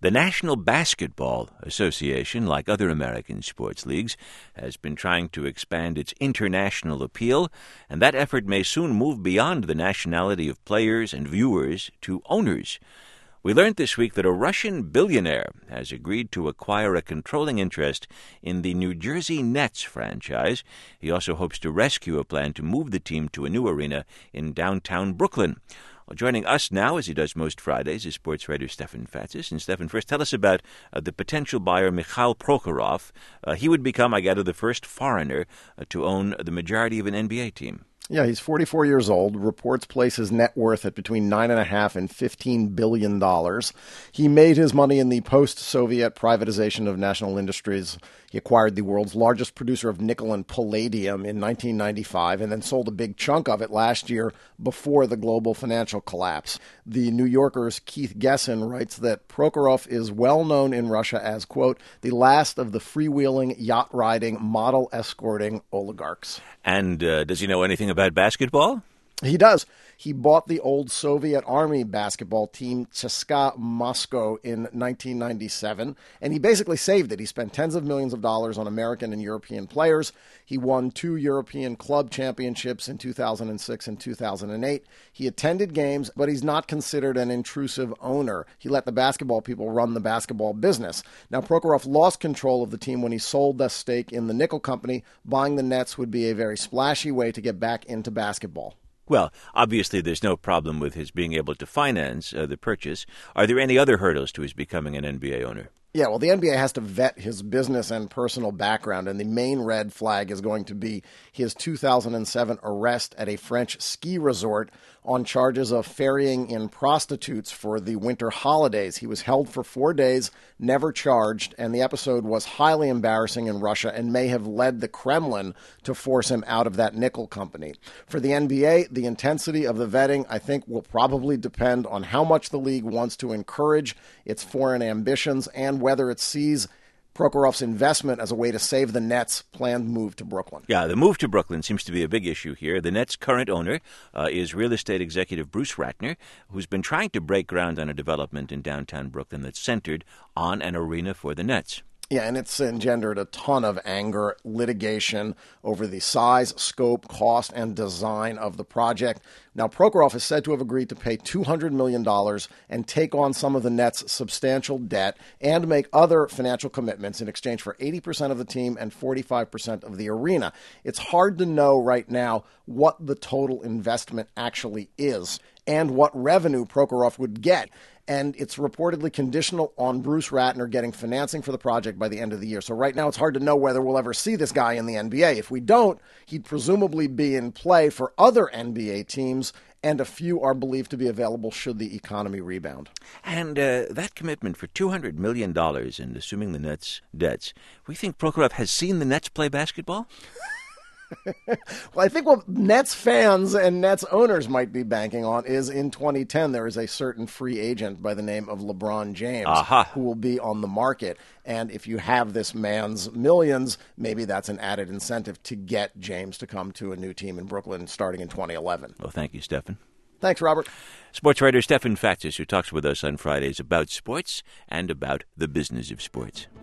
The National Basketball Association, like other American sports leagues, has been trying to expand its international appeal, and that effort may soon move beyond the nationality of players and viewers to owners. We learned this week that a Russian billionaire has agreed to acquire a controlling interest in the New Jersey Nets franchise. He also hopes to rescue a plan to move the team to a new arena in downtown Brooklyn. Well, joining us now, as he does most Fridays, is sports writer Stefan Fatsis. And Stefan, first tell us about the potential buyer, Mikhail Prokhorov. He would become, I gather, the first foreigner to own the majority of an NBA team. Yeah, he's 44 years old. Reports place his net worth at between $9.5 and $15 billion. He made his money in the post-Soviet privatization of national industries. He acquired the world's largest producer of nickel and palladium in 1995 and then sold a big chunk of it last year before the global financial collapse. The New Yorker's Keith Gesson writes that Prokhorov is well known in Russia as, quote, the last of the freewheeling, yacht-riding, model-escorting oligarchs. And does he know anything about basketball? He does. He bought the old Soviet Army basketball team CSKA Moscow in 1997, and he basically saved it. He spent tens of millions of dollars on American and European players. He won 2 European club championships in 2006 and 2008. He attended games, but he's not considered an intrusive owner. He let the basketball people run the basketball business. Now, Prokhorov lost control of the team when he sold the stake in the nickel company. Buying the Nets would be a very splashy way to get back into basketball. Well, obviously there's no problem with his being able to finance the purchase. Are there any other hurdles to his becoming an NBA owner? Yeah, well, the NBA has to vet his business and personal background, and the main red flag is going to be his 2007 arrest at a French ski resort on charges of ferrying in prostitutes for the winter holidays. He was held for 4 days, never charged, and the episode was highly embarrassing in Russia and may have led the Kremlin to force him out of that nickel company. For the NBA, the intensity of the vetting, I think, will probably depend on how much the league wants to encourage its foreign ambitions and whether it sees Prokhorov's investment as a way to save the Nets' planned move to Brooklyn. Yeah, the move to Brooklyn seems to be a big issue here. The Nets' current owner is real estate executive Bruce Ratner, who's been trying to break ground on a development in downtown Brooklyn that's centered on an arena for the Nets. Yeah, and it's engendered a ton of anger, litigation over the size, scope, cost, and design of the project. Now, Prokhorov is said to have agreed to pay $200 million and take on some of the Nets' substantial debt and make other financial commitments in exchange for 80% of the team and 45% of the arena. It's hard to know right now what the total investment actually is and what revenue Prokhorov would get. And it's reportedly conditional on Bruce Ratner getting financing for the project by the end of the year. So right now it's hard to know whether we'll ever see this guy in the NBA. If we don't, he'd presumably be in play for other NBA teams, and a few are believed to be available should the economy rebound. And that commitment for $200 million in assuming the Nets' debts, we think Prokhorov has seen the Nets play basketball? Well, I think what Nets fans and Nets owners might be banking on is in 2010 there is a certain free agent by the name of LeBron James who will be on the market. And if you have this man's millions, maybe that's an added incentive to get James to come to a new team in Brooklyn starting in 2011. Well, thank you, Stefan. Thanks, Robert. Sports writer Stefan Fatsis, who talks with us on Fridays about sports and about the business of sports.